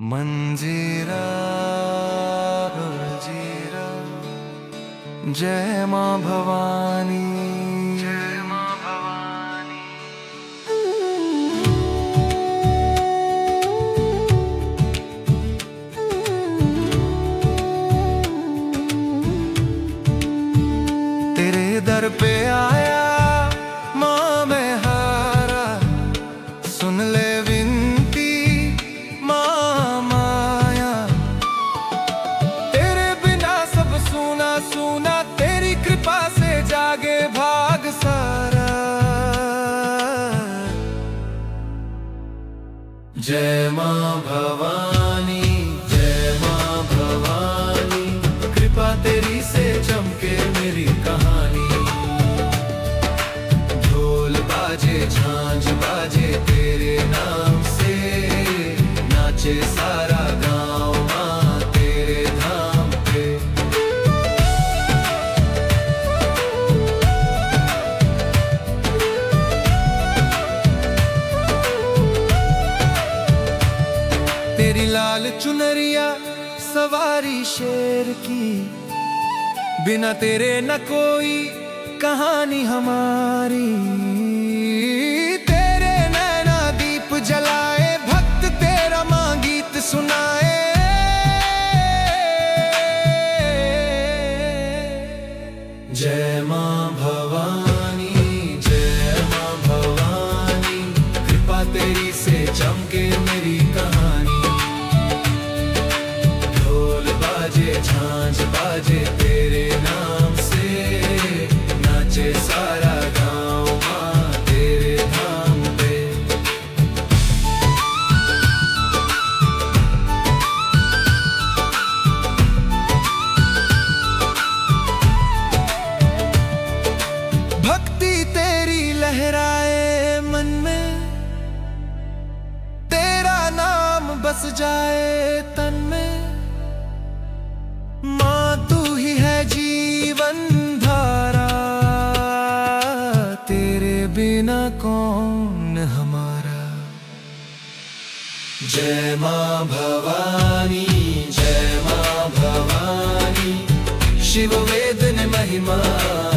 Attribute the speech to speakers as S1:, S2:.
S1: मंजीरा जीरा, जय माँ भवानी, जय माँ भवानी। तेरे दर पे आया माँ मैं हारा, सुन ले विनती माँ माया। तेरे बिना सब सूना सूना, तेरी कृपा से जागे भाग सारा। जय माँ भवानी, जय माँ भवानी, कृपा तेरी से चमके मेरी कहानी। ढोल बाजे झांझ बाजे तेरे नाम से, नाचे सारा गाँव माँ तेरे धाम पे। तेरी लाल चुनरिया सवारी शेर की, बिना तेरे न कोई कहानी हमारी। तेरे नैना दीप जलाए, भक्त तेरा माँ गीत सुनाए। जय माँ भवानी, जय माँ भवानी, कृपा तेरी से चमके मेरी कहानी। ढोल बाजे झांझ बाजे तेरे नाम से, नाचे सारा गाँव माँ तेरे धाम पे। भक्ति तेरी लहराए मन में, तेरा नाम बस जाए तन में। माँ तू ही है जीवन धारा, तेरे बिना कौन हमारा। जय माँ भवानी, जय माँ भवानी, शिव वेद ने महिमा